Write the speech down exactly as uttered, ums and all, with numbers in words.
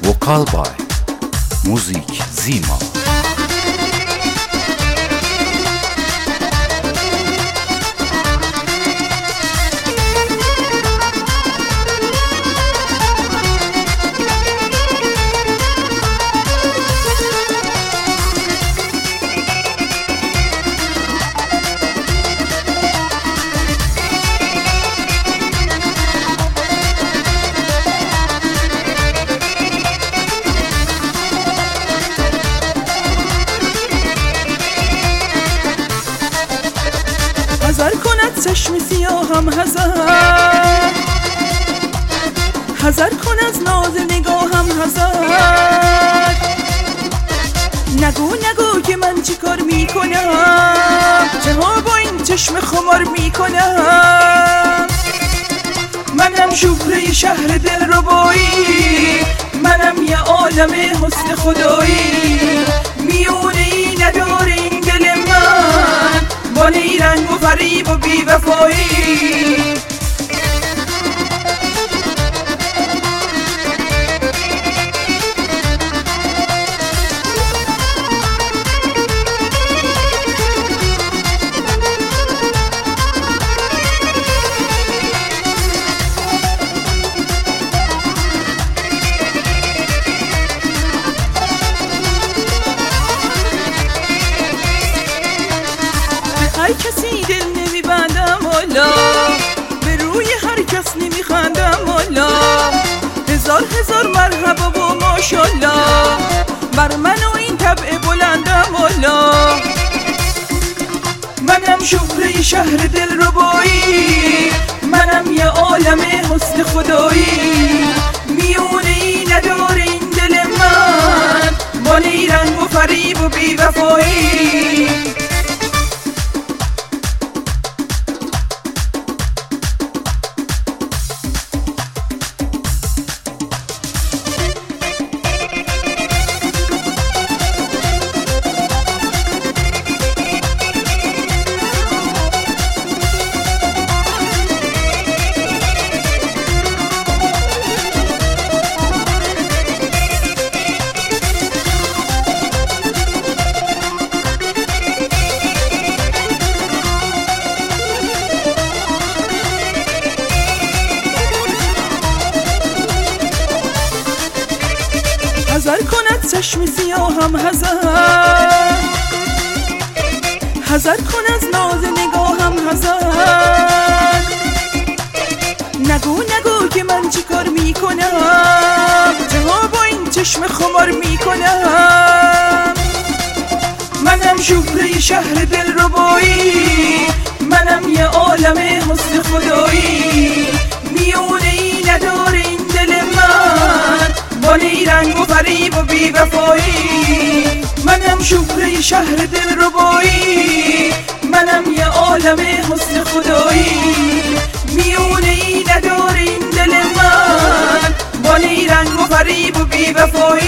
Vokal by Muzik Zima. حذر کند چشم سیاهم حذر حذر کن از ناز نگاهم حذر نگو نگو که من چی کار میکنم چه ها با این چشم خمار میکنم منم شهره شهر دلربایی منم یه عالم حسن خدایی میونه ای نداره این دل من با نیرنگ و فریب و بی‌وفایی هر کسی دل نمیبندم والا به روی هر کس نمیخندم والا هزار هزار مرحبا و ماشالله بر من و این طبع بلندم والا منم شهره شهر دلربایی منم یه عالم حسن خدایی میونه ای نداره این دل من با نیرنگ و فریب و بی‌وفایی حذر کند چشم سیاهم حذر حذر کن از ناز نگاهم حذر نگو نگو که من چی کار میکنم چه ها با این چشم خمار میکنم منم شهره شهر دلربایی منم یه عالم حسن خدایی میونه ای نداره این دل من با نیرنگ و فریب و بی‌وفایی منم شهره شهر دلربایی منم یه عالم حسن خدایی میونه ای نداره این دل من با نیرنگ و فریب و بی‌وفایی